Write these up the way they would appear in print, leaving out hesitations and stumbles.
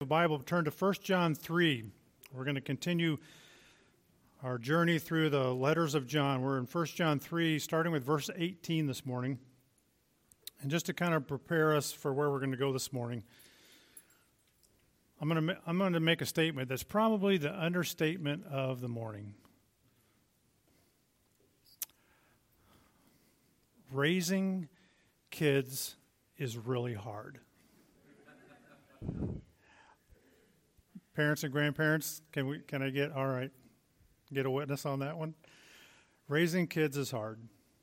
Bible, turn to 1 John 3. We're going to continue our journey through the letters of John. We're in 1 John 3, starting with verse 18 this morning. And just to kind of prepare us for where we're going to go this morning, I'm going to make a statement that's probably the understatement of the morning. Raising kids is really hard. Parents and grandparents, can I get a witness on that one? Raising kids is hard.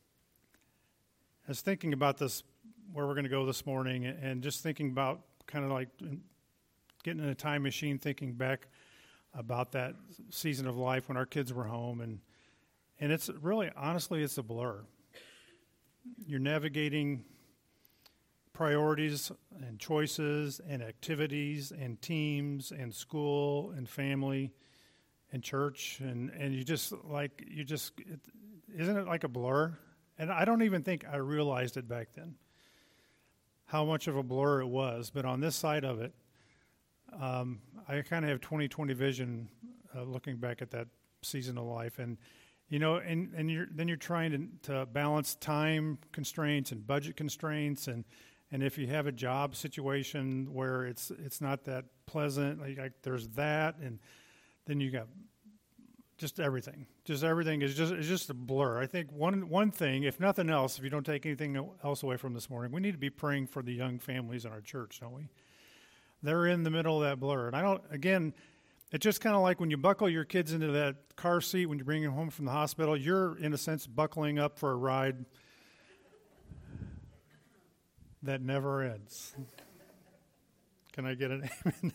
I was thinking about this, where we're going to go this morning, and just thinking about kind of like getting in a time machine, thinking back about that season of life when our kids were home, and it's really, honestly, it's a blur. You're navigating priorities and choices and activities and teams and school and family and church, and isn't it like a blur? And I don't even think I realized it back then, how much of a blur it was. But on this side of it, I kind of have 20/20 vision looking back at that season of life, and you're trying to balance time constraints and budget constraints, and if you have a job situation where it's not that pleasant, like there's that, and then you got just everything. Just everything is just a blur. I think one thing, if nothing else, if you don't take anything else away from this morning, we need to be praying for the young families in our church, don't we? They're in the middle of that blur, and it's just kind of like when you buckle your kids into that car seat when you bring them home from the hospital, you're, in a sense, buckling up for a ride that never ends. Can I get an amen?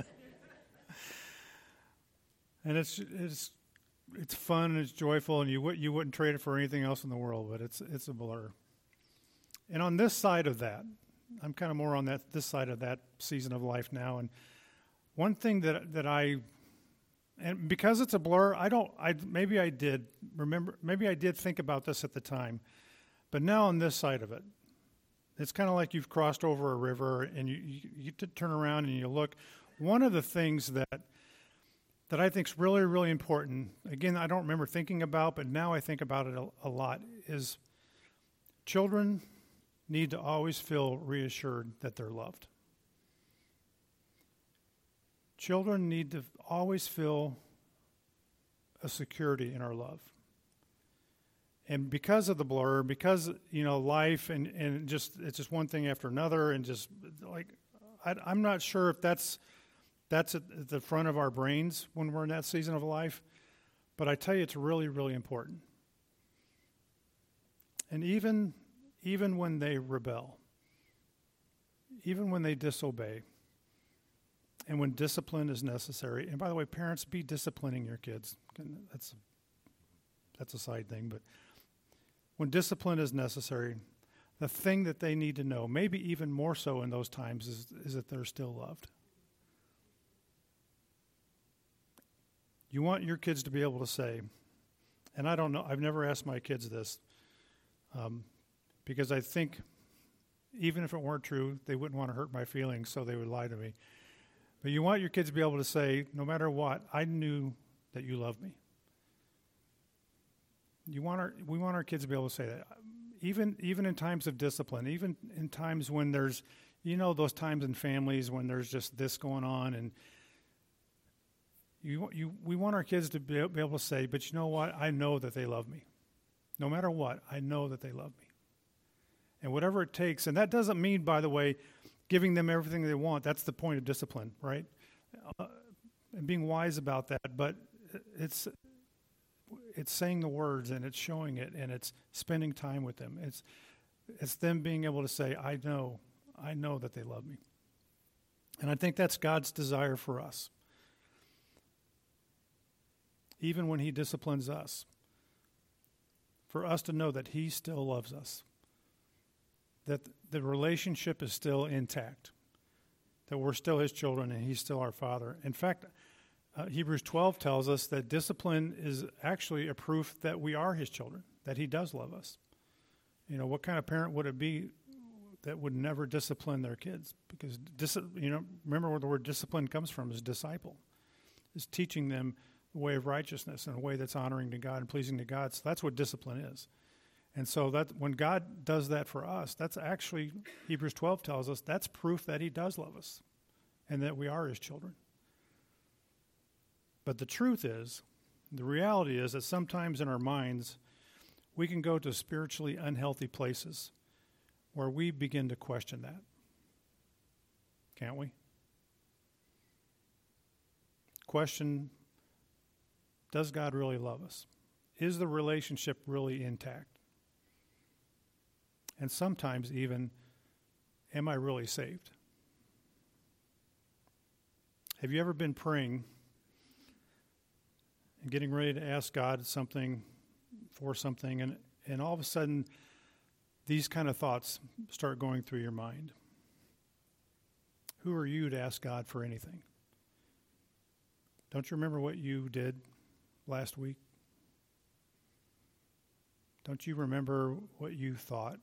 And it's fun and it's joyful, and you wouldn't trade it for anything else in the world, but it's a blur. And on this side of that, I'm kind of more on this side of that season of life now, and one thing that I, and because it's a blur, maybe I did think about this at the time, but now on this side of it, it's kind of like you've crossed over a river and you turn around and you look. One of the things that I think is really, really important, again, I don't remember thinking about, but now I think about it a lot, is children need to always feel reassured that they're loved. Children need to always feel a security in our love. And because of the blur, because, life and it's just one thing after another, and just like, I'm not sure if that's at the front of our brains when we're in that season of life, but I tell you, it's really, really important. And even when they rebel, even when they disobey, and when discipline is necessary, and by the way, parents, be disciplining your kids. That's a side thing, but when discipline is necessary, the thing that they need to know, maybe even more so in those times, is that they're still loved. You want your kids to be able to say, and I don't know, I've never asked my kids this, because I think even if it weren't true, they wouldn't want to hurt my feelings, so they would lie to me. But you want your kids to be able to say, no matter what, I knew that you loved me. We want our kids to be able to say that, even in times of discipline, even in times when there's, those times in families when there's just this going on, and we want our kids to be able to say, but you know what? I know that they love me. No matter what, I know that they love me. And whatever it takes, and that doesn't mean, by the way, giving them everything they want. That's the point of discipline, right? And being wise about that. But it's saying the words, and it's showing it, and it's spending time with them. It's them being able to say, I know that they love me. And I think that's God's desire for us. Even when he disciplines us, for us to know that he still loves us, that the relationship is still intact, that we're still his children and he's still our Father. In fact, Hebrews 12 tells us that discipline is actually a proof that we are his children, that he does love us. What kind of parent would it be that would never discipline their kids, because remember where the word discipline comes from is disciple. Is teaching them the way of righteousness in a way that's honoring to God and pleasing to God. So that's what discipline is. And so that when God does that for us, that's actually, Hebrews 12 tells us, that's proof that he does love us and that we are his children. But the truth is, the reality is that sometimes in our minds, we can go to spiritually unhealthy places where we begin to question that. Can't we? Question, does God really love us? Is the relationship really intact? And sometimes even, am I really saved? Have you ever been praying and getting ready to ask God something for something, and all of a sudden these kind of thoughts start going through your mind? Who are you to ask God for anything? Don't you remember what you did last week? Don't you remember what you thought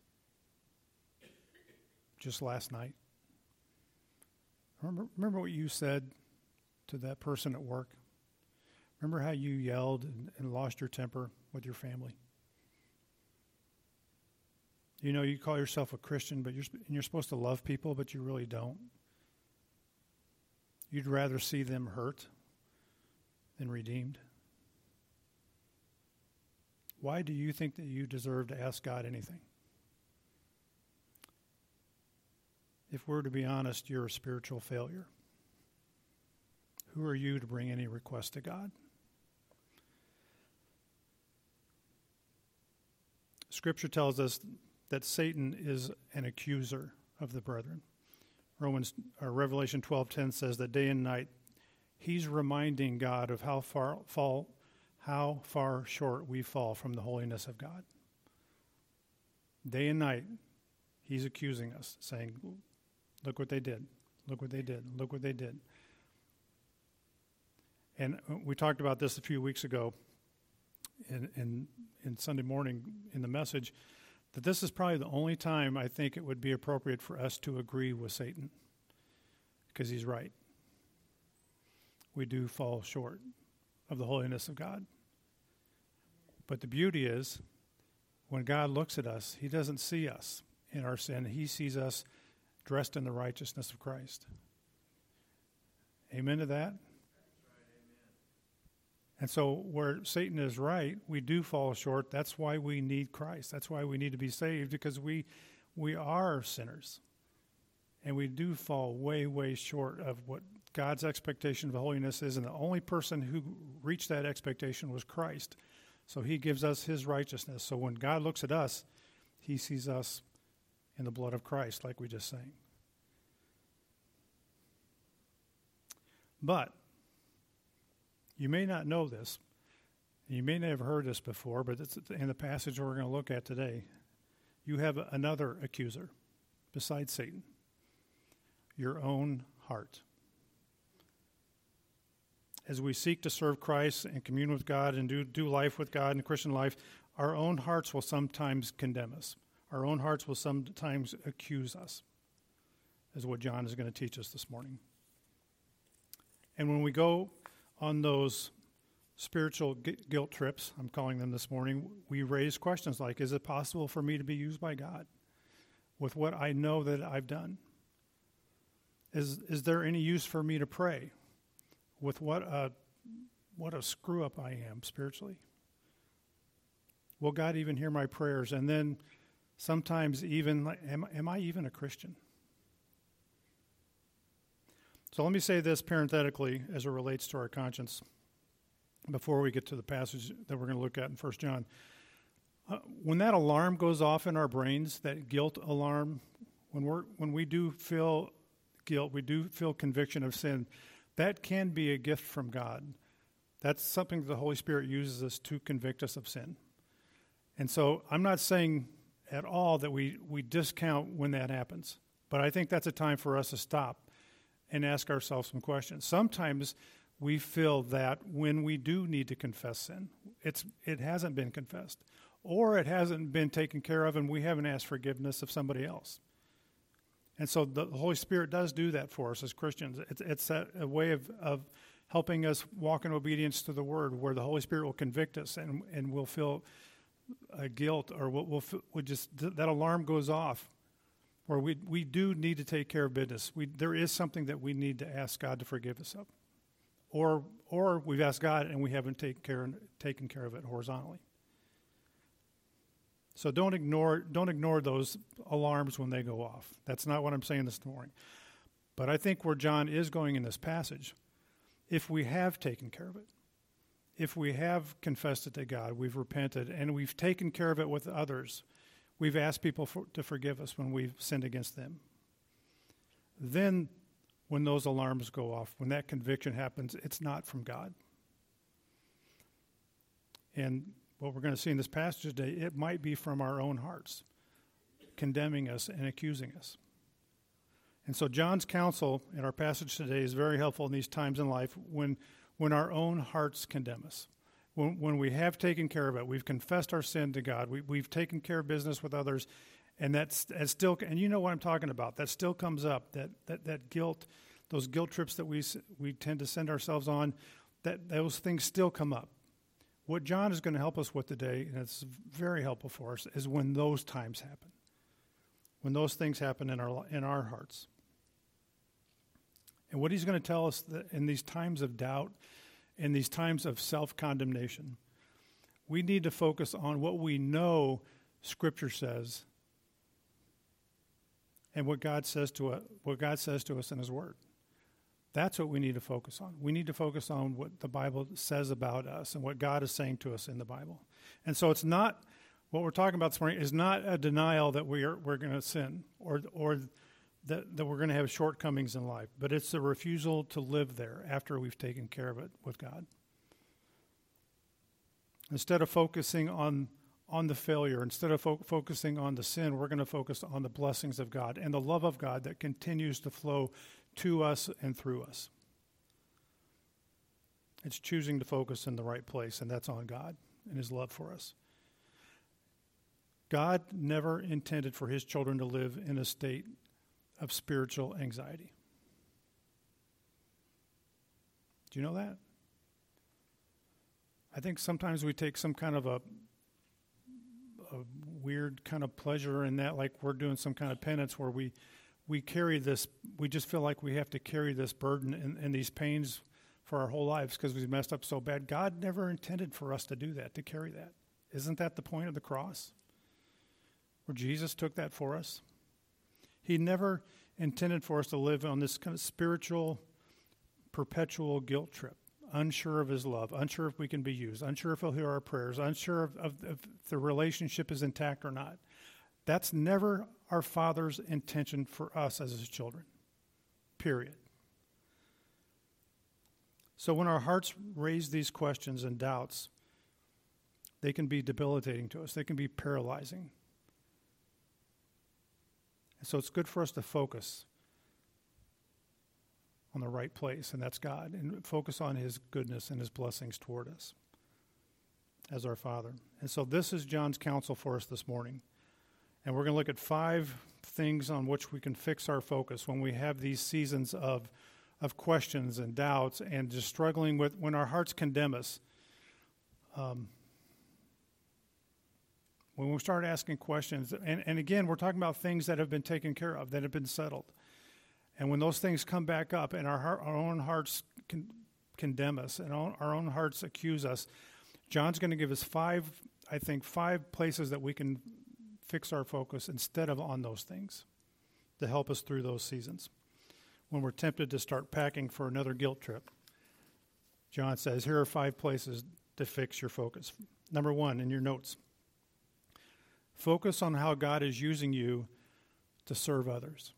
just last night? Remember what you said to that person at work? Remember how you yelled and lost your temper with your family? You know, you call yourself a Christian, but you're supposed to love people, but you really don't. You'd rather see them hurt than redeemed. Why do you think that you deserve to ask God anything? If we're to be honest, you're a spiritual failure. Who are you to bring any request to God? Scripture tells us that Satan is an accuser of the brethren. Revelation 12:10 says that day and night he's reminding God of how far short we fall from the holiness of God. Day and night he's accusing us, saying, look what they did, look what they did, look what they did. And we talked about this a few weeks ago in Sunday morning in the message, that this is probably the only time I think it would be appropriate for us to agree with Satan, because he's right. We do fall short of the holiness of God. But the beauty is, when God looks at us, he doesn't see us in our sin. He sees us dressed in the righteousness of Christ. Amen to that? And so where Satan is right, we do fall short. That's why we need Christ. That's why we need to be saved, because we are sinners. And we do fall way, way short of what God's expectation of holiness is. And the only person who reached that expectation was Christ. So he gives us his righteousness. So when God looks at us, he sees us in the blood of Christ, like we just sang. But you may not know this. You may not have heard this before, but it's in the passage we're going to look at today. You have another accuser besides Satan, your own heart. As we seek to serve Christ and commune with God and do life with God in Christian life, our own hearts will sometimes condemn us. Our own hearts will sometimes accuse us, is what John is going to teach us this morning. And when we go on those spiritual guilt trips, I'm calling them this morning, we raise questions like, is it possible for me to be used by God with what I know that I've done? Is there any use for me to pray with what a screw up I am spiritually? Will God even hear my prayers? And then sometimes even, am I even a Christian? So let me say this parenthetically as it relates to our conscience before we get to the passage that we're going to look at in 1 John. When that alarm goes off in our brains, that guilt alarm, when we do feel guilt, we do feel conviction of sin, that can be a gift from God. That's something that the Holy Spirit uses us to convict us of sin. And so I'm not saying at all that we discount when that happens, but I think that's a time for us to stop and ask ourselves some questions. Sometimes we feel that when we do need to confess sin, it hasn't been confessed, or it hasn't been taken care of and we haven't asked forgiveness of somebody else. And so the Holy Spirit does do that for us as Christians. It's a way of helping us walk in obedience to the Word, where the Holy Spirit will convict us and we'll feel guilt, or we'll just, that alarm goes off, where we do need to take care of business. There is something that we need to ask God to forgive us of. Or we've asked God and we haven't taken care of it horizontally. So don't ignore those alarms when they go off. That's not what I'm saying this morning. But I think where John is going in this passage, if we have taken care of it, if we have confessed it to God, we've repented, and we've taken care of it with others, we've asked people to forgive us when we've sinned against them, then when those alarms go off, when that conviction happens, it's not from God. And what we're going to see in this passage today, it might be from our own hearts, condemning us and accusing us. And so John's counsel in our passage today is very helpful in these times in life when our own hearts condemn us. When we have taken care of it, we've confessed our sin to God, we've taken care of business with others, and that's still, and you know what I'm talking about, that still comes up, that guilt, those guilt trips that we tend to send ourselves on, that those things still come up. What John is going to help us with today, and it's very helpful for us, is when those times happen, when those things happen in our hearts. And what he's going to tell us that in these times of doubt, in these times of self-condemnation, we need to focus on what we know Scripture says and what God says to us in His Word. That's what we need to focus on. We need to focus on what the Bible says about us and what God is saying to us in the Bible. And so it's not, what we're talking about this morning is not a denial that we're going to sin or that we're going to have shortcomings in life, but it's a refusal to live there after we've taken care of it with God. Instead of focusing on the failure, instead of focusing on the sin, we're going to focus on the blessings of God and the love of God that continues to flow to us and through us. It's choosing to focus in the right place, and that's on God and His love for us. God never intended for His children to live in a state of spiritual anxiety. Do you know that? I think sometimes we take some kind of a weird kind of pleasure in that, like we're doing some kind of penance where we carry this, we just feel like we have to carry this burden and these pains for our whole lives because we've messed up so bad. God never intended for us to do that, to carry that. Isn't that the point of the cross? Where Jesus took that for us? He never intended for us to live on this kind of spiritual, perpetual guilt trip, unsure of His love, unsure if we can be used, unsure if He'll hear our prayers, unsure if the relationship is intact or not. That's never our Father's intention for us as His children, period. So when our hearts raise these questions and doubts, they can be debilitating to us. They can be paralyzing. And so it's good for us to focus on the right place, and that's God, and focus on His goodness and His blessings toward us as our Father. And so this is John's counsel for us this morning. And we're going to look at 5 things on which we can fix our focus when we have these seasons of questions and doubts and just struggling with when our hearts condemn us. When we start asking questions, and again, we're talking about things that have been taken care of, that have been settled. And when those things come back up and our own hearts condemn us and our own hearts accuse us, John's going to give us 5 places that we can fix our focus instead of on those things to help us through those seasons. When we're tempted to start packing for another guilt trip, John says, here are 5 places to fix your focus. Number 1, in your notes, focus on how God is using you to serve others.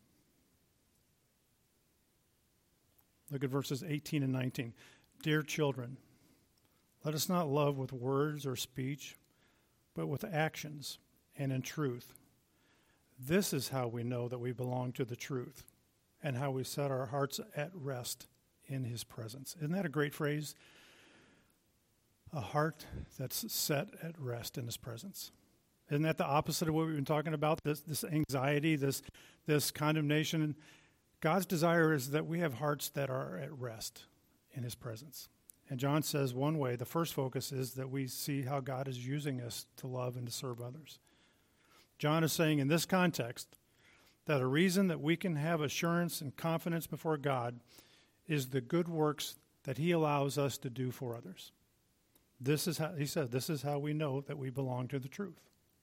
Look at verses 18 and 19. Dear children, let us not love with words or speech, but with actions and in truth. This is how we know that we belong to the truth and how we set our hearts at rest in His presence. Isn't that a great phrase? A heart that's set at rest in His presence. Isn't that the opposite of what we've been talking about? This anxiety, this condemnation. God's desire is that we have hearts that are at rest in his presence. And John says one way, the first focus is that we see how God is using us to love and to serve others. John is saying in this context that a reason that we can have assurance and confidence before God is the good works that he allows us to do for others. This is how, he said, this is how we know that we belong to the truth.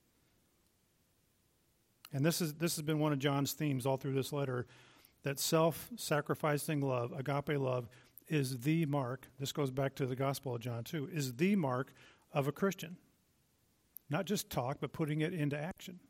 And this has been one of John's themes all through this letter, that self-sacrificing love, agape love, is the mark, this goes back to the Gospel of John too, is the mark of a Christian. Not just talk, but putting it into action.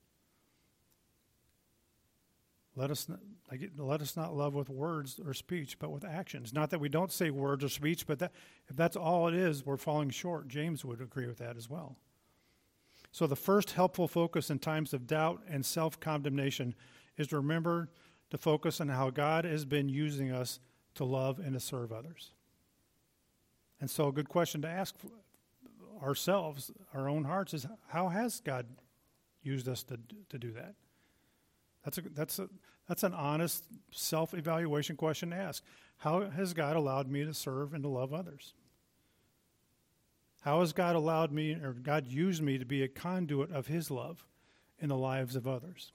Let us not love with words or speech, but with actions. Not that we don't say words or speech, but that if that's all it is, we're falling short. James would agree with that as well. So the first helpful focus in times of doubt and self-condemnation is to remember to focus on how God has been using us to love and to serve others. And so a good question to ask ourselves, our own hearts, is how has God used us to do that? That's an honest self-evaluation question to ask. How has God allowed me to serve and to love others? How has God allowed me, or God used me to be a conduit of his love in the lives of others?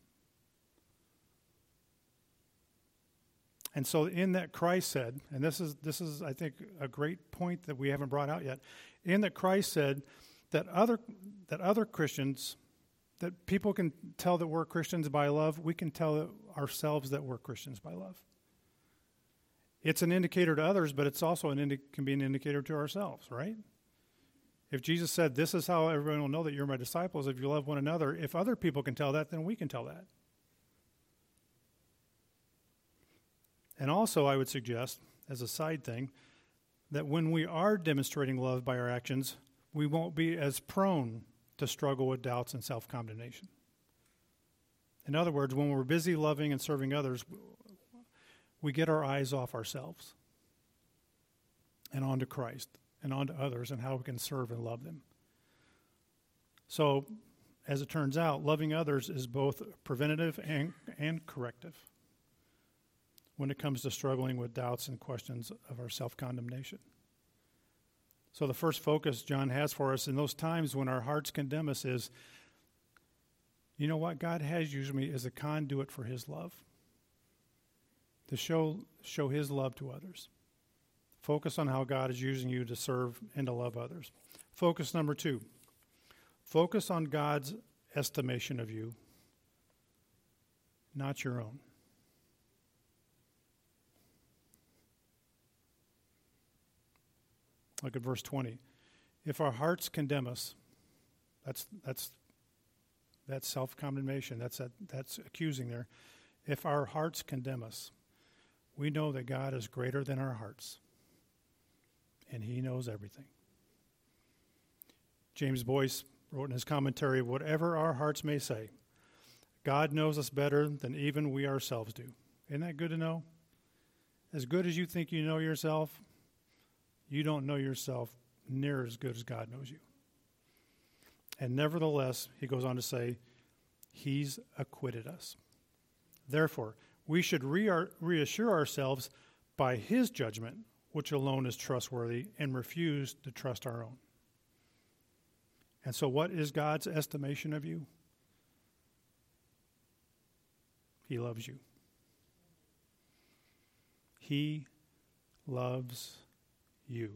And so in that Christ said, and this is I think a great point that we haven't brought out yet, in that Christ said that other Christians, that people can tell that we're Christians by love, we can tell ourselves that we're Christians by love. It's an indicator to others, but it's also can be an indicator to ourselves, right? If Jesus said, this is how everyone will know that you're my disciples, if you love one another, if other people can tell that, then we can tell that. And also, I would suggest, as a side thing, that when we are demonstrating love by our actions, we won't be as prone to struggle with doubts and self-condemnation. In other words, when we're busy loving and serving others, we get our eyes off ourselves and onto Christ and onto others and how we can serve and love them. So, as it turns out, loving others is both preventative and corrective when it comes to struggling with doubts and questions of our self-condemnation. So the first focus John has for us in those times when our hearts condemn us is, you know what? God has used me as a conduit for his love, to show his love to others. Focus on how God is using you to serve and to love others. Focus number 2. Focus on God's estimation of you, not your own. Look at verse 20. If our hearts condemn us, that's self-condemnation. That's accusing there. If our hearts condemn us, we know that God is greater than our hearts, and he knows everything. James Boyce wrote in his commentary, whatever our hearts may say, God knows us better than even we ourselves do. Isn't that good to know? As good as you think you know yourself, you don't know yourself near as good as God knows you. And nevertheless, he goes on to say, he's acquitted us. Therefore, we should reassure ourselves by his judgment, which alone is trustworthy, and refuse to trust our own. And so what is God's estimation of you? He loves you. He loves you.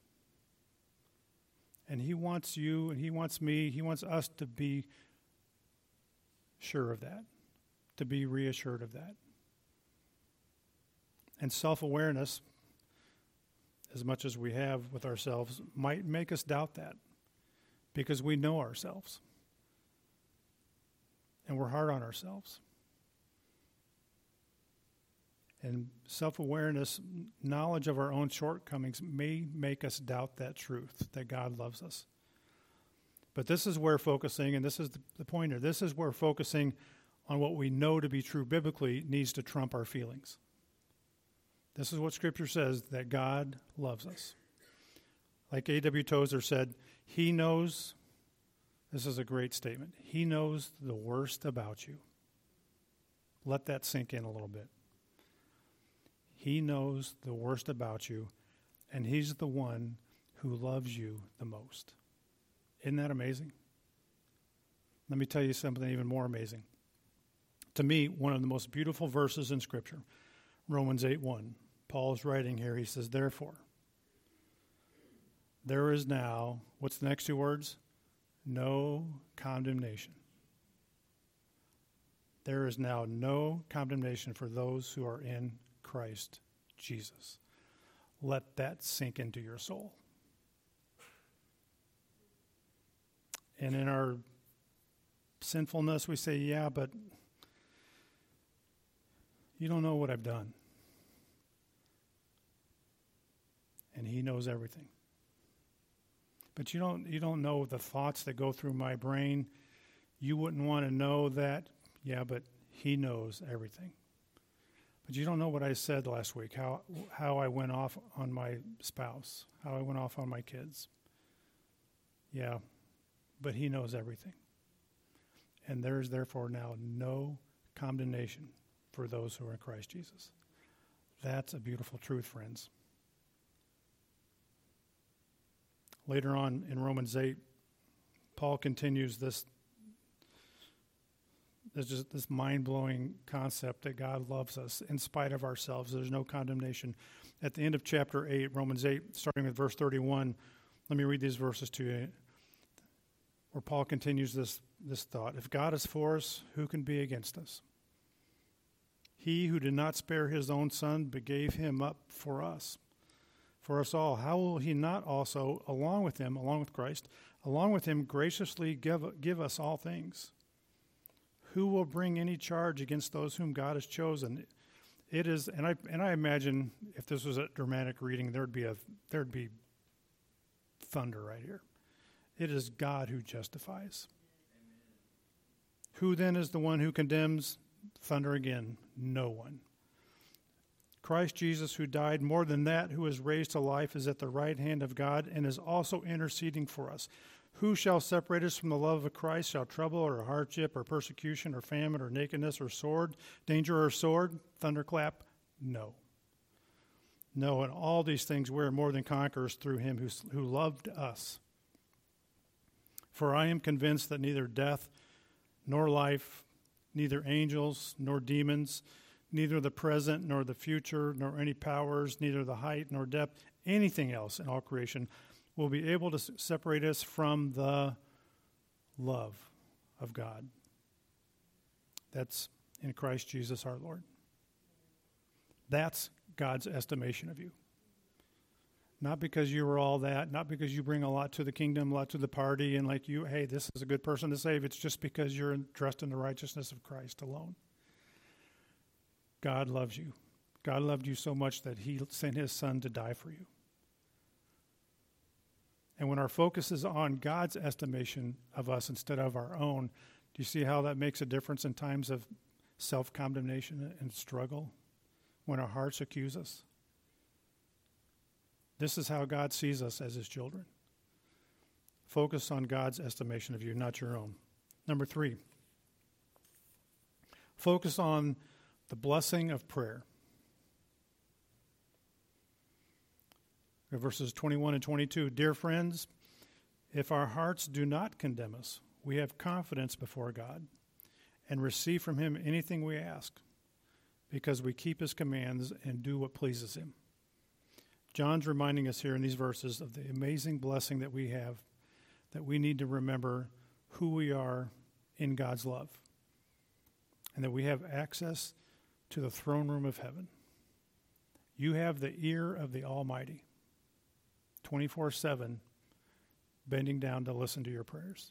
And he wants you, and he wants me, he wants us to be sure of that, to be reassured of that. And self-awareness, as much as we have with ourselves, might make us doubt that, because we know ourselves. And we're hard on ourselves. And self-awareness, knowledge of our own shortcomings may make us doubt that truth, that God loves us. But this is where focusing, and this is the pointer, this is where focusing on what we know to be true biblically needs to trump our feelings. This is what Scripture says, that God loves us. Like A.W. Tozer said, he knows This is a great statement. He knows the worst about you. Let that sink in a little bit. He knows the worst about you, and he's the one who loves you the most. Isn't that amazing? Let me tell you something even more amazing. To me, one of the most beautiful verses in Scripture, Romans 8:1. Paul's writing here. He says, therefore, there is now, what's the next two words? No condemnation. There is now no condemnation for those who are in Christ Jesus. Let that sink into your soul. And in our sinfulness, we say, yeah, but you don't know what I've done. And he knows everything. But you don't know the thoughts that go through my brain. You wouldn't want to know that. Yeah, but he knows everything. But you don't know what I said last week, how I went off on my spouse, how I went off on my kids. Yeah, but he knows everything. And there is therefore now no condemnation for those who are in Christ Jesus. That's a beautiful truth, friends. Later on in Romans 8, Paul continues this mind-blowing concept that God loves us in spite of ourselves. There's no condemnation. At the end of chapter 8, Romans 8, starting with verse 31, let me read these verses to you, where Paul continues this thought. If God is for us, who can be against us? He who did not spare his own son, but gave him up for us all, how will he not also, along with Christ, along with him graciously give us all things? Who will bring any charge against those whom God has chosen? It is, and I imagine if this was a dramatic reading, there'd be thunder right here. It is God who justifies. Amen. Who then is the one who condemns? Thunder again. No one. Christ Jesus, who died, more than that, who is raised to life, is at the right hand of God and is also interceding for us. Who shall separate us from the love of Christ? Shall trouble or hardship or persecution or famine or nakedness or sword, danger or sword? Thunderclap? No. No, in all these things we are more than conquerors through him who loved us. For I am convinced that neither death nor life, neither angels nor demons, neither the present nor the future, nor any powers, neither the height nor depth, anything else in all creation will be able to separate us from the love of God. That's in Christ Jesus our Lord. That's God's estimation of you. Not because you were all that, not because you bring a lot to the kingdom, a lot to the party, and like you, hey, this is a good person to save. It's just because you're dressed in the righteousness of Christ alone. God loves you. God loved you so much that he sent his son to die for you. And when our focus is on God's estimation of us instead of our own, do you see how that makes a difference in times of self-condemnation and struggle? When our hearts accuse us? This is how God sees us as his children. Focus on God's estimation of you, not your own. Number 3, focus on the blessing of prayer. Verses 21 and 22. Dear friends, if our hearts do not condemn us, we have confidence before God and receive from him anything we ask, because we keep his commands and do what pleases him. John's reminding us here in these verses of the amazing blessing that we have, that we need to remember who we are in God's love, and that we have access to the throne room of heaven. You have the ear of the Almighty, 24/7, bending down to listen to your prayers.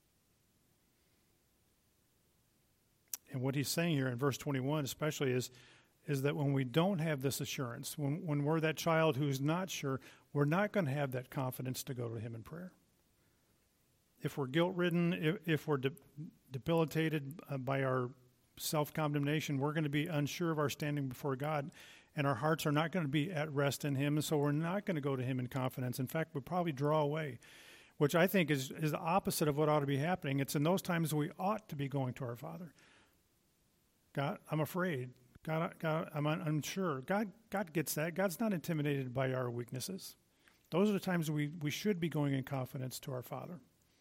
And what he's saying here in verse 21 especially is that when we don't have this assurance, when we're that child who's not sure, we're not going to have that confidence to go to him in prayer. If we're guilt-ridden, if we're debilitated by our self-condemnation, we're going to be unsure of our standing before God, and our hearts are not going to be at rest in him, and so we're not going to go to him in confidence. In fact, we'll probably draw away. which I think is the opposite of what ought to be happening. It's in those times we ought to be going to our Father. God, I'm afraid. God, I'm unsure. God gets that. God's not intimidated by our weaknesses. Those are the times we should be going in confidence to our Father.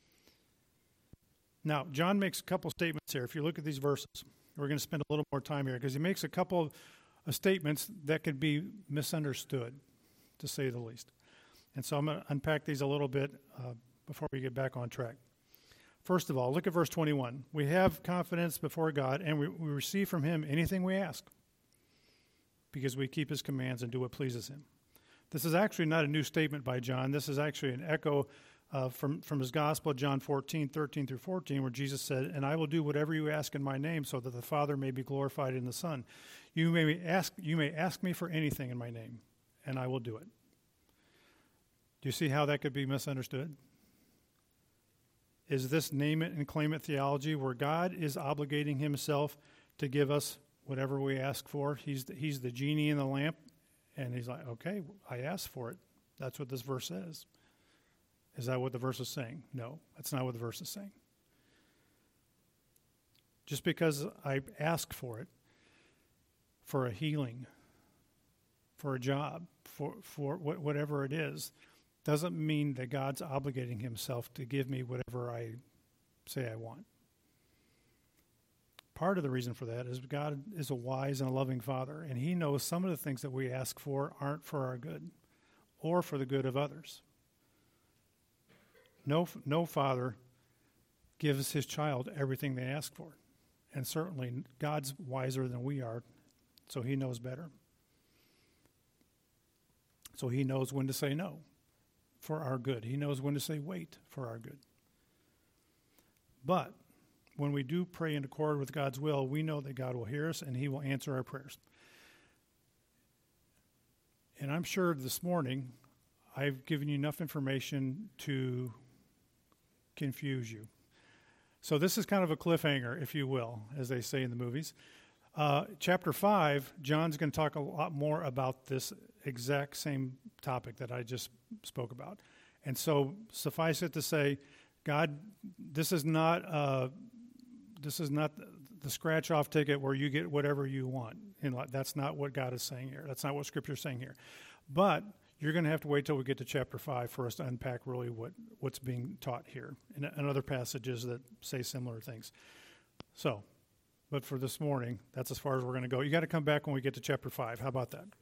Now, John makes a couple statements here. If you look at these verses, we're going to spend a little more time here because he makes a couple of statements that could be misunderstood, to say the least. And so I'm going to unpack these a little bit before we get back on track. First of all, look at verse 21. We have confidence before God, and we receive from him anything we ask because we keep his commands and do what pleases him. This is actually not a new statement by John. This is actually an echo from his gospel, John 14:13-14, where Jesus said, "And I will do whatever you ask in my name so that the Father may be glorified in the Son. You may ask me for anything in my name, and I will do it." Do you see how that could be misunderstood? Is this name it and claim it theology where God is obligating himself to give us whatever we ask for? He's the genie in the lamp, and he's like, okay, I asked for it. That's what this verse says. Is that what the verse is saying? No, that's not what the verse is saying. Just because I ask for it, for a healing, for a job, for whatever it is, doesn't mean that God's obligating himself to give me whatever I say I want. Part of the reason for that is God is a wise and a loving Father, and he knows some of the things that we ask for aren't for our good or for the good of others. No father gives his child everything they ask for, and certainly God's wiser than we are, so he knows better. So he knows when to say no for our good. He knows when to say wait for our good. But when we do pray in accord with God's will, we know that God will hear us and he will answer our prayers. And I'm sure this morning I've given you enough information to confuse you. So this is kind of a cliffhanger, if you will, as they say in the movies. Chapter 5, John's going to talk a lot more about this exact same topic that I just spoke about. And so suffice it to say, God, this is not the scratch-off ticket where you get whatever you want. That's not what God is saying here. That's not what Scripture is saying here. But you're going to have to wait till we get to chapter 5 for us to unpack really what's being taught here and other passages that say similar things. So, but for this morning, that's as far as we're going to go. You got to come back when we get to chapter 5. How about that?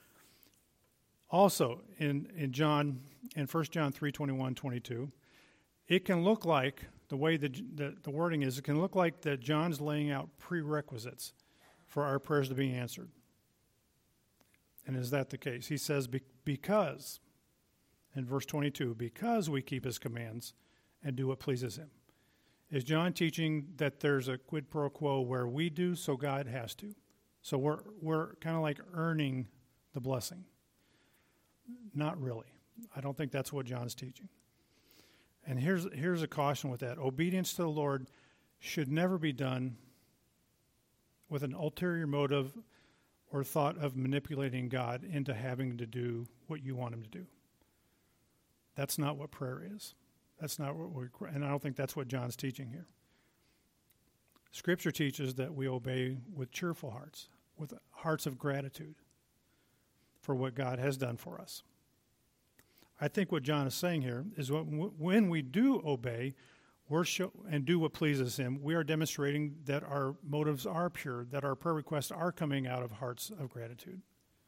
Also, in 1 John 3:21-22, it can look like, the way the wording is, it can look like that John's laying out prerequisites for our prayers to be answered. And is that the case? He says, because, in verse 22, because we keep his commands and do what pleases him. Is John teaching that there's a quid pro quo where we do, so God has to? So we're kind of like earning the blessing. Not really. I don't think that's what John's teaching. And here's a caution with that. Obedience to the Lord should never be done with an ulterior motive or thought of manipulating God into having to do what you want him to do. That's not what prayer is. That's not what and I don't think that's what John's teaching here. Scripture teaches that we obey with cheerful hearts, with hearts of gratitude for what God has done for us. I think what John is saying here is when we do obey and do what pleases him, we are demonstrating that our motives are pure, that our prayer requests are coming out of hearts of gratitude.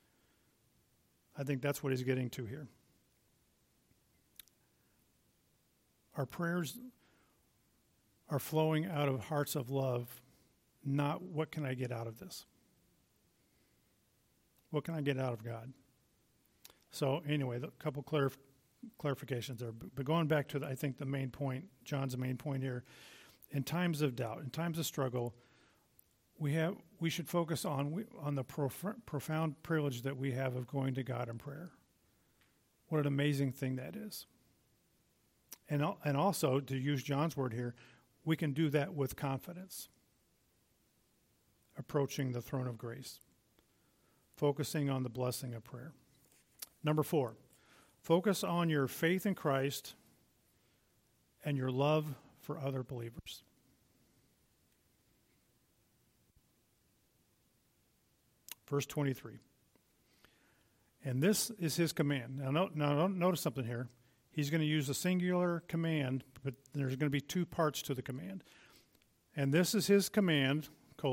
I think that's what he's getting to here. Our prayers are flowing out of hearts of love, not what can I get out of this? What can I get out of God? So anyway, a couple clarifications there. But going back to, I think, the main point, John's main point here, in times of doubt, in times of struggle, we should focus on the profound privilege that we have of going to God in prayer. What an amazing thing that is. And also, to use John's word here, we can do that with confidence, approaching the throne of grace, focusing on the blessing of prayer. Number 4, focus on your faith in Christ and your love for other believers. Verse 23. And this is his command. Now notice something here. He's going to use a singular command, but there's going to be two parts to the command. And this is his command,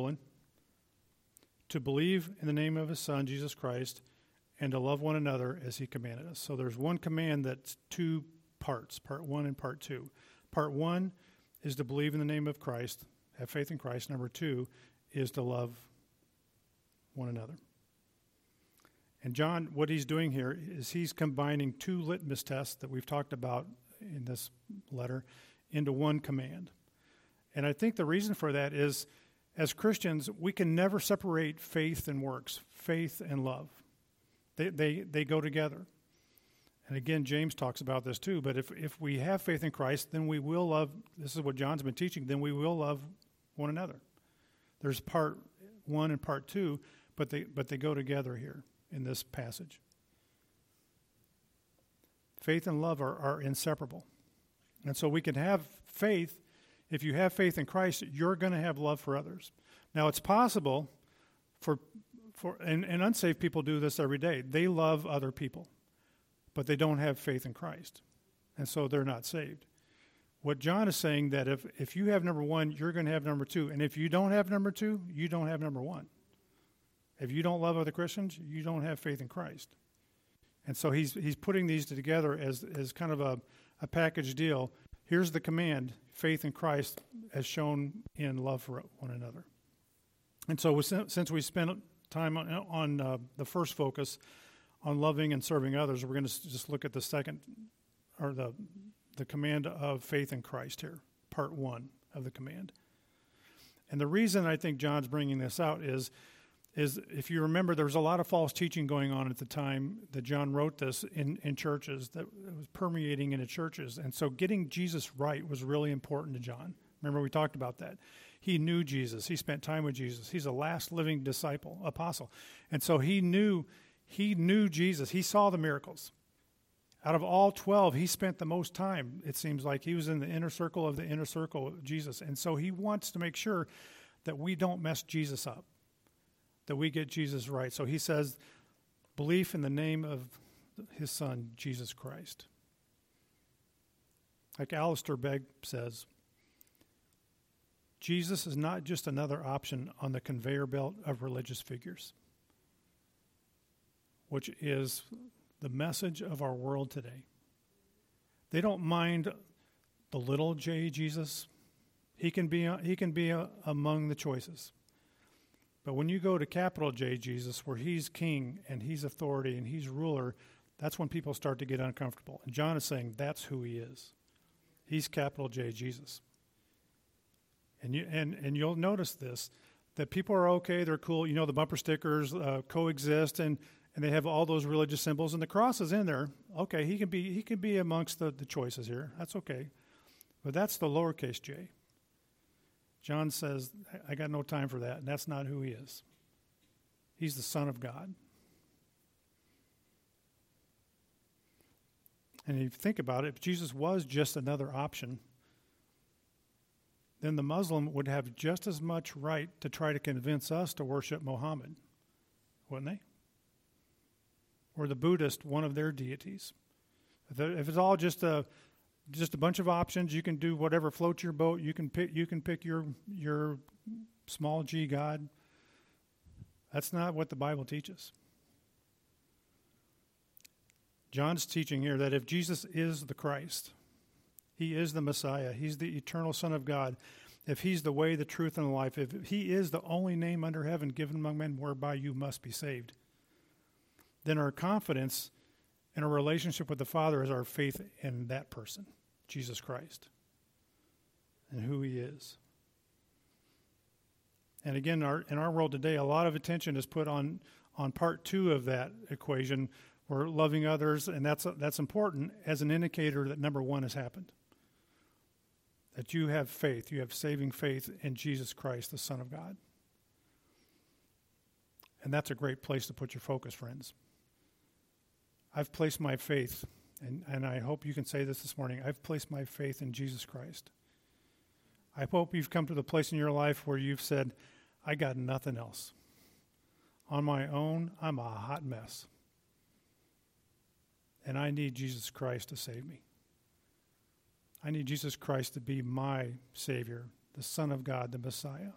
to believe in the name of his Son, Jesus Christ, and to love one another as he commanded us. So there's one command that's two parts, part 1 and part 2. Part 1 is to believe in the name of Christ, have faith in Christ. Number 2 is to love one another. And John, what he's doing here is he's combining two litmus tests that we've talked about in this letter into one command. And I think the reason for that is, as Christians, we can never separate faith and works, faith and love. They go together. And again, James talks about this too, but if we have faith in Christ, then we will love, this is what John's been teaching, then we will love one another. There's part 1 and part 2, but they go together here in this passage. Faith and love are inseparable. And so we can have faith. If you have faith in Christ, you're going to have love for others. Now, it's possible and unsaved people do this every day. They love other people, but they don't have faith in Christ, and so they're not saved. What John is saying, that if you have number 1, you're going to have number 2, and if you don't have number 2, you don't have number 1. If you don't love other Christians, you don't have faith in Christ. And so he's putting these together as kind of a package deal. Here's the command, faith in Christ as shown in love for one another. And so since we spent time on the first focus, on loving and serving others, we're going to just look at the second, or the command of faith in Christ here, part 1 of the command. And the reason I think John's bringing this out is if you remember, there was a lot of false teaching going on at the time that John wrote this in churches, that was permeating into churches. And so getting Jesus right was really important to John. Remember, we talked about that. He knew Jesus. He spent time with Jesus. He's a last living apostle. And so he knew Jesus. He saw the miracles. Out of all 12, he spent the most time, it seems like. He was in the inner circle of Jesus. And so he wants to make sure that we don't mess Jesus up, that we get Jesus right. So he says, belief in the name of his Son, Jesus Christ. Like Alistair Begg says, Jesus is not just another option on the conveyor belt of religious figures, which is the message of our world today. They don't mind the little J Jesus. He can be among the choices. But when you go to capital J Jesus, where he's king and he's authority and he's ruler, that's when people start to get uncomfortable. And John is saying that's who he is. He's capital J Jesus. And you'll notice this, that people are okay, they're cool. You know, the bumper stickers coexist, and they have all those religious symbols, and the cross is in there. Okay, he can be amongst the choices here. That's okay. But that's the lowercase j. John says, I got no time for that, and that's not who he is. He's the Son of God. And if you think about it, if Jesus was just another option, then the Muslim would have just as much right to try to convince us to worship Muhammad, wouldn't they? Or the Buddhist, one of their deities. If it's all just a bunch of options, you can do whatever floats your boat. You can pick your small g God. That's not what the Bible teaches. John's teaching here that if Jesus is the Christ, he is the Messiah, he's the eternal Son of God, if he's the way, the truth, and the life, if he is the only name under heaven given among men whereby you must be saved, then our confidence in our relationship with the Father is our faith in that person, Jesus Christ, and who he is. And again, in our world today, a lot of attention is put on part 2 of that equation, where loving others, and that's important as an indicator that number 1 has happened. That you have faith, you have saving faith in Jesus Christ, the Son of God. And that's a great place to put your focus, friends. I've placed my faith and I hope you can say this morning, I've placed my faith in Jesus Christ. I hope you've come to the place in your life where you've said, I got nothing else. On my own, I'm a hot mess. And I need Jesus Christ to save me. I need Jesus Christ to be my Savior, the Son of God, the Messiah.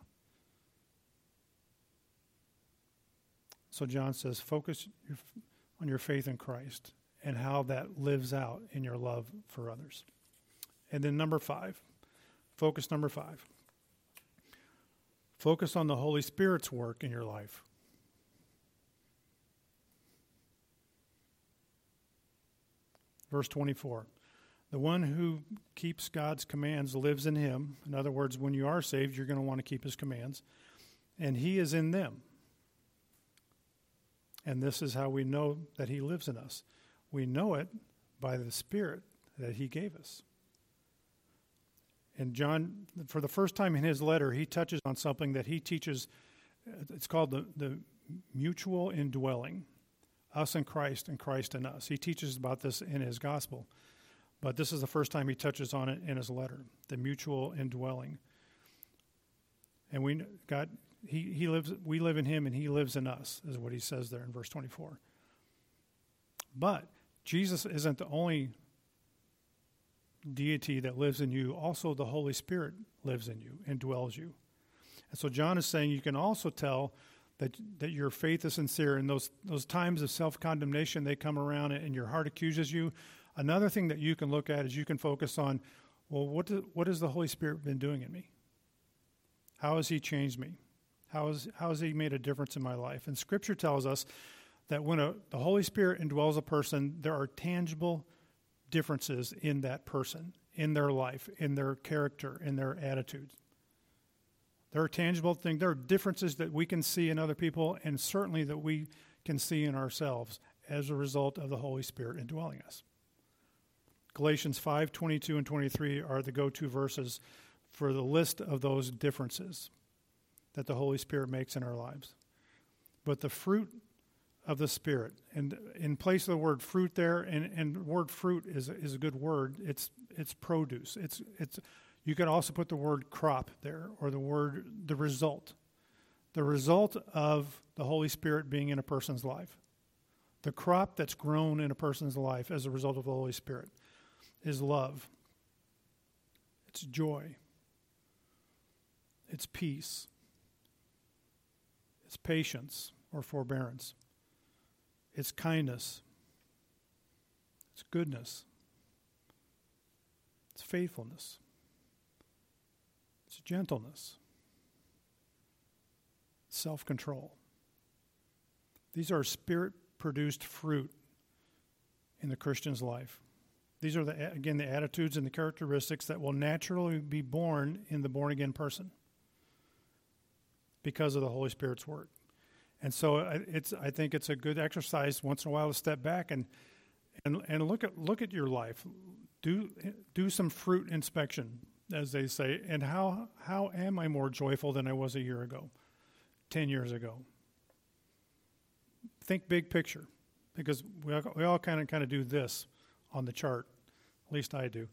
So John says, focus on your faith in Christ and how that lives out in your love for others. And then number 5, focus number 5. Focus on the Holy Spirit's work in your life. Verse 24, the one who keeps God's commands lives in him. In other words, when you are saved, you're going to want to keep his commands. And he is in them. And this is how we know that he lives in us. We know it by the Spirit that he gave us. And John, for the first time in his letter, he touches on something that he teaches. It's called the mutual indwelling. Us and Christ in us. He teaches about this in his gospel. But this is the first time he touches on it in his letter, the mutual indwelling. And we live in him and he lives in us, is what he says there in verse 24. But Jesus isn't the only deity that lives in you. Also, the Holy Spirit lives in you and dwells you. And so John is saying you can also tell that your faith is sincere. In those times of self-condemnation, they come around and your heart accuses you. Another thing that you can look at is you can focus on, well, what has the Holy Spirit been doing in me? How has he changed me? How has he made a difference in my life? And Scripture tells us that when the Holy Spirit indwells a person, there are tangible differences in that person, in their life, in their character, in their attitudes. There are tangible things. There are differences that we can see in other people and certainly that we can see in ourselves as a result of the Holy Spirit indwelling us. Galatians 5:22 and 23 are the go-to verses for the list of those differences that the Holy Spirit makes in our lives. But the fruit of the Spirit, and in place of the word fruit there, and the word fruit is a good word. It's produce. It's you can also put the word crop there, or the result. The result of the Holy Spirit being in a person's life. The crop that's grown in a person's life as a result of the Holy Spirit is love. It's joy. It's peace. It's patience or forbearance. It's kindness. It's goodness. It's faithfulness. It's gentleness. Self-control. These are Spirit-produced fruit in the Christian's life. These are, the attitudes and the characteristics that will naturally be born in the born-again person because of the Holy Spirit's work. And so I think it's a good exercise once in a while to step back and look at your life. Do some fruit inspection, as they say, and how am I more joyful than I was a year ago, 10 years ago? Think big picture, because we all kind of do this on the chart. At least I do.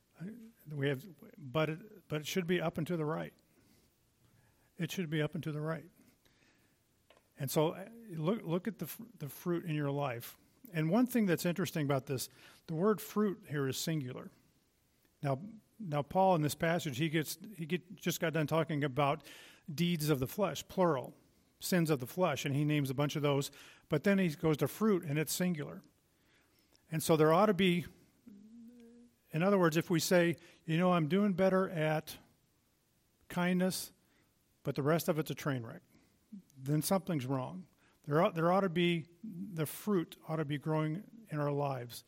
But it should be up and to the right. It should be up and to the right. And so look at the fruit in your life. And one thing that's interesting about this, the word fruit here is singular. Now Paul in this passage, he just got done talking about deeds of the flesh, plural, sins of the flesh, and he names a bunch of those. But then he goes to fruit, and it's singular. And so there ought to be, in other words, if we say, I'm doing better at kindness, but the rest of it's a train wreck, then something's wrong. There ought to be, the fruit ought to be growing in our lives.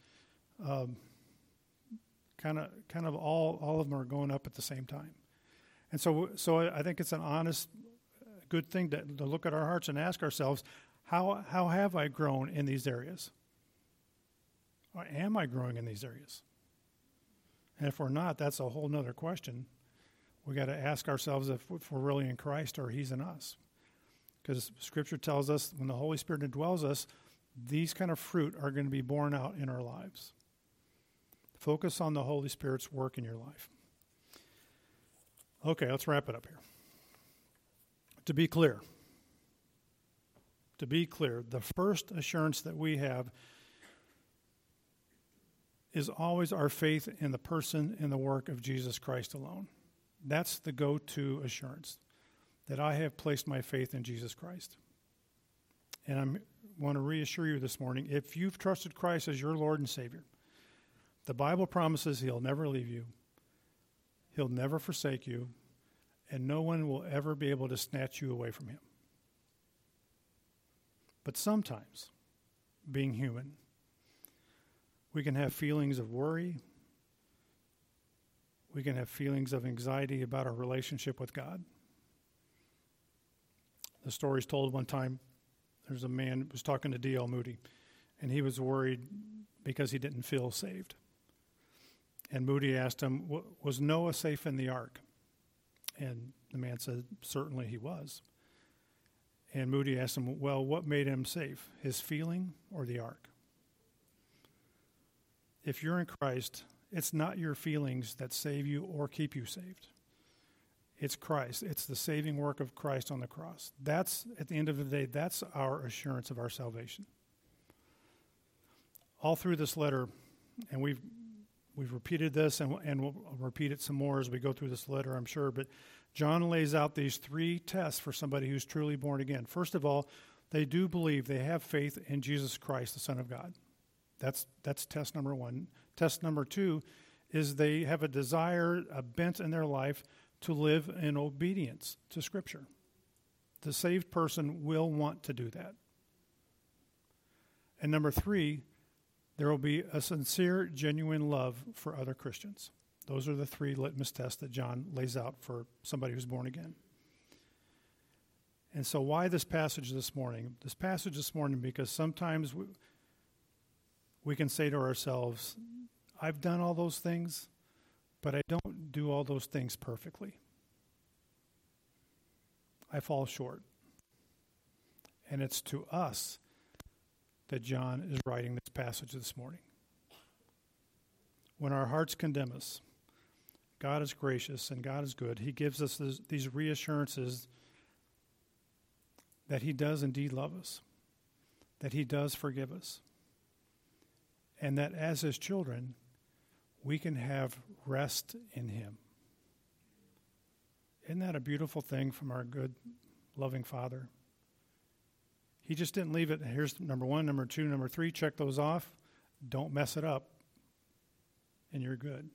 Kind of all of them are going up at the same time. And so I think it's an honest, good thing to look at our hearts and ask ourselves, how have I grown in these areas? Or am I growing in these areas? And if we're not, that's a whole nother question. We got to ask ourselves if we're really in Christ or he's in us. Because Scripture tells us when the Holy Spirit indwells us, these kind of fruit are going to be born out in our lives. Focus on the Holy Spirit's work in your life. Okay, let's wrap it up here. To be clear, the first assurance that we have is always our faith in the person and the work of Jesus Christ alone. That's the go-to assurance, that I have placed my faith in Jesus Christ. And I want to reassure you this morning, if you've trusted Christ as your Lord and Savior, the Bible promises He'll never leave you, He'll never forsake you, and no one will ever be able to snatch you away from Him. But sometimes, being human, we can have feelings of worry. We can have feelings of anxiety about our relationship with God. The story's told one time, there's a man who was talking to D.L. Moody, and he was worried because he didn't feel saved. And Moody asked him, was Noah safe in the ark? And the man said, certainly he was. And Moody asked him, well, what made him safe, his feeling or the ark? If you're in Christ, it's not your feelings that save you or keep you saved. It's Christ. It's the saving work of Christ on the cross. That's, at the end of the day, that's our assurance of our salvation. All through this letter, and we've repeated this, and we'll repeat it some more as we go through this letter, I'm sure, but John lays out these 3 tests for somebody who's truly born again. First of all, they do believe, they have faith in Jesus Christ, the Son of God. That's test number 1. Test number 2 is they have a desire, a bent in their life to live in obedience to Scripture. The saved person will want to do that. And number 3, there will be a sincere, genuine love for other Christians. Those are the 3 litmus tests that John lays out for somebody who's born again. And so why this passage this morning? This passage this morning because sometimes we can say to ourselves, I've done all those things, but I don't do all those things perfectly. I fall short. And it's to us that John is writing this passage this morning. When our hearts condemn us, God is gracious and God is good. He gives us these reassurances that He does indeed love us, that He does forgive us, and that as His children, we can have rest in Him. Isn't that a beautiful thing from our good, loving Father? He just didn't leave it. Here's number 1, number 2, number 3. Check those off. Don't mess it up, and you're good.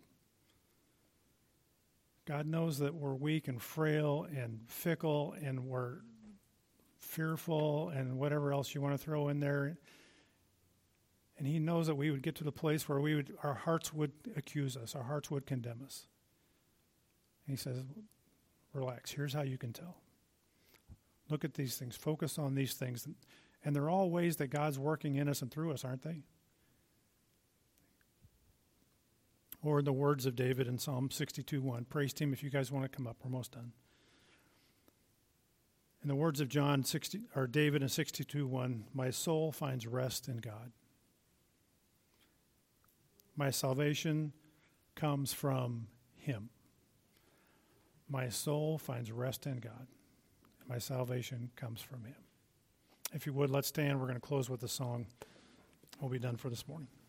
God knows that we're weak and frail and fickle and we're fearful and whatever else you want to throw in there. And He knows that we would get to the place where our hearts would accuse us, our hearts would condemn us. And He says, relax, here's how you can tell. Look at these things, focus on these things. And they're all ways that God's working in us and through us, aren't they? Or the words of David in Psalm 62:1. Praise Team, if you guys want to come up, we're almost done. In the words of David in 62:1, my soul finds rest in God. My salvation comes from Him. My soul finds rest in God. My salvation comes from Him. If you would, let's stand. We're going to close with a song. We'll be done for this morning.